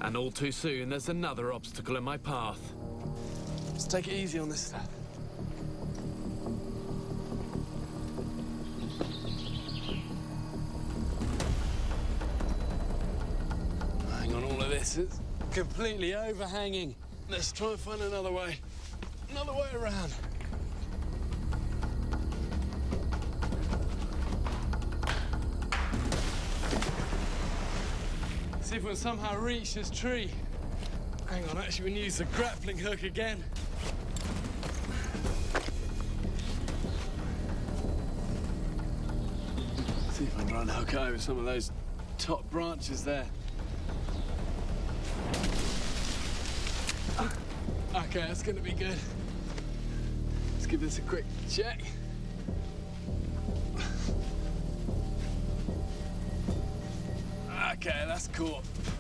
And all too soon, there's another obstacle in my path. Let's take it easy on this stuff. Hang on, all of this is completely overhanging. Let's try and find another way around. See if we can somehow reach this tree. Hang on, actually, we can use the grappling hook again. See if I can try and hook over some of those top branches there. Okay, that's gonna be good. Let's give this a quick check. Okay, that's cool.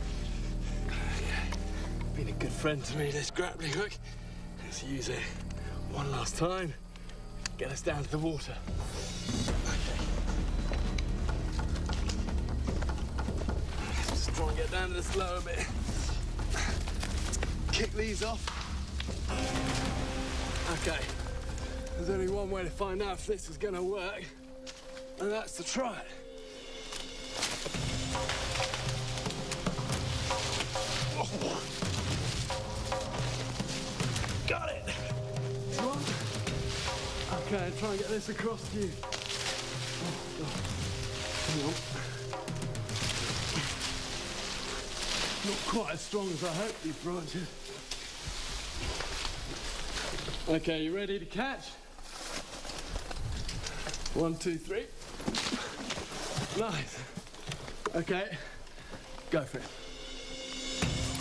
Been a good friend to me, this grappling hook. Let's use it one last time. Get us down to the water. Okay. Let's just try and get down to this lower bit. Kick these off. Okay. There's only one way to find out if this is gonna work, and that's to try it. Got it! Come on. Okay, try and get this across to you. Oh, hang on. Not quite as strong as I hoped, these branches. Okay, you ready to catch? 1, 2, 3. Nice. Okay, go for it.